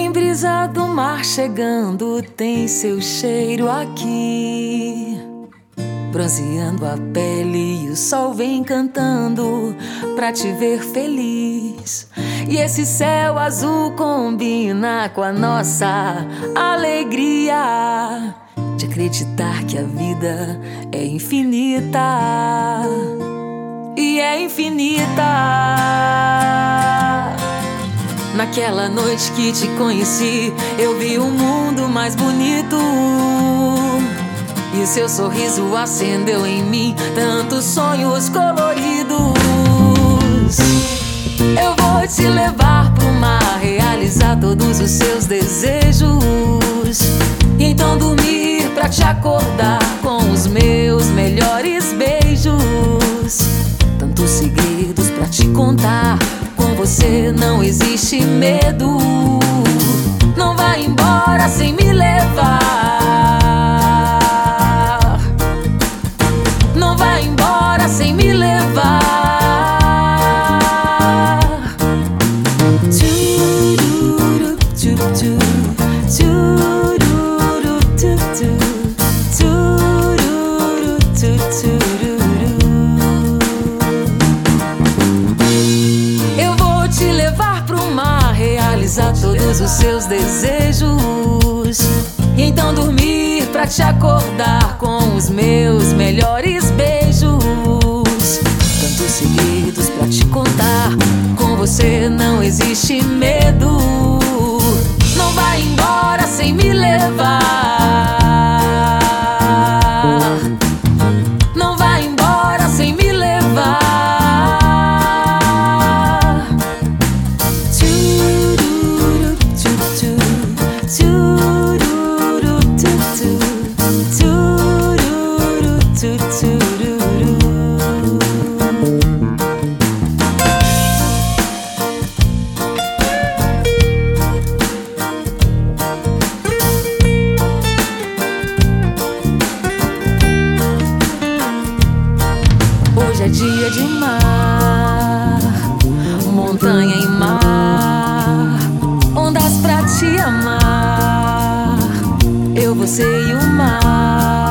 Tem brisa do mar chegando, tem seu cheiro aqui, bronzeando a pele e o sol vem cantando pra te ver feliz. E esse céu azul combina com a nossa alegria de acreditar que a vida é infinita. E é infinita. Naquela noite que te conheci, eu vi um mundo mais bonito, e seu sorriso acendeu em mim tantos sonhos coloridos. Eu vou te levar pro mar, realizar todos os seus desejos, e então dormir pra te acordar com os meus melhores beijos. Tantos segredos pra te contar, com você não existe medo. Não vai embora sem me levar. Não vai embora sem me levar. Tchururu, tchu-tchu, tchururu, tchu-tchu, tchururu, tchu-tchururu. Eu vou te levar pro mar, realizar todos os seus desejos, e então dormir pra te acordar com os meus melhores beijos. Tantos segredos pra te contar, com você não existe medo. Não vai embora sem me levar. Não vai embora sem me levar. Tchururu, tchu-tchu, tchururu, tchu-tchu, tchururu, tchu-tchururu. Hoje é dia de mar, montanha e mar, ondas pra te amar, eu, você e o mar.